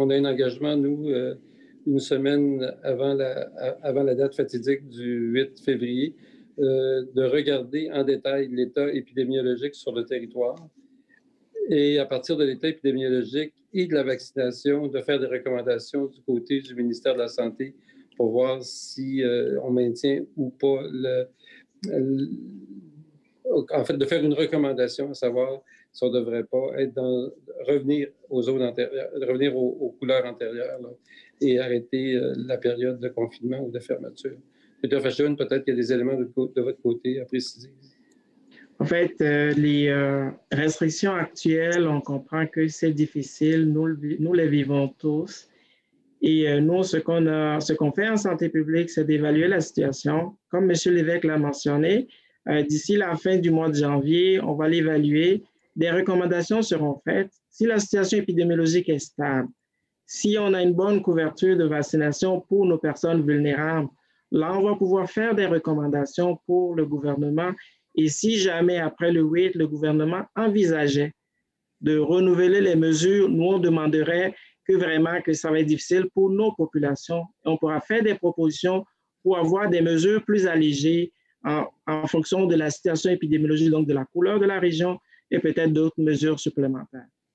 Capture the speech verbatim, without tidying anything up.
on a un engagement, nous, euh, une semaine avant la, avant la date fatidique du huit février, euh, de regarder en détail l'état épidémiologique sur le territoire et à partir de l'état épidémiologique et de la vaccination, de faire des recommandations du côté du ministère de la Santé pour voir si euh, on maintient ou pas le, le, en fait, de faire une recommandation, à savoir si on ne devrait pas être dans, revenir aux zones antérieures, revenir aux, aux couleurs antérieures là, et arrêter euh, la période de confinement ou de fermeture. Peter Fashun, peut-être qu'il y a des éléments de, de votre côté à préciser. En fait, euh, les euh, restrictions actuelles, on comprend que c'est difficile, nous, nous les vivons tous. Et euh, nous, ce qu'on a, ce qu'on fait en santé publique, c'est d'évaluer la situation. Comme M. Lévesque l'a mentionné, euh, d'ici la fin du mois de janvier, on va l'évaluer. Des recommandations seront faites. Si la situation épidémiologique est stable, si on a une bonne couverture de vaccination pour nos personnes vulnérables, là, on va pouvoir faire des recommandations pour le gouvernement. Et si jamais, après le huit, le gouvernement envisageait de renouveler les mesures, nous, on demanderait que vraiment que ça va être difficile pour nos populations. On pourra faire des propositions pour avoir des mesures plus allégées en, en fonction de la situation épidémiologique, donc de la couleur de la région et peut-être d'autres mesures supplémentaires.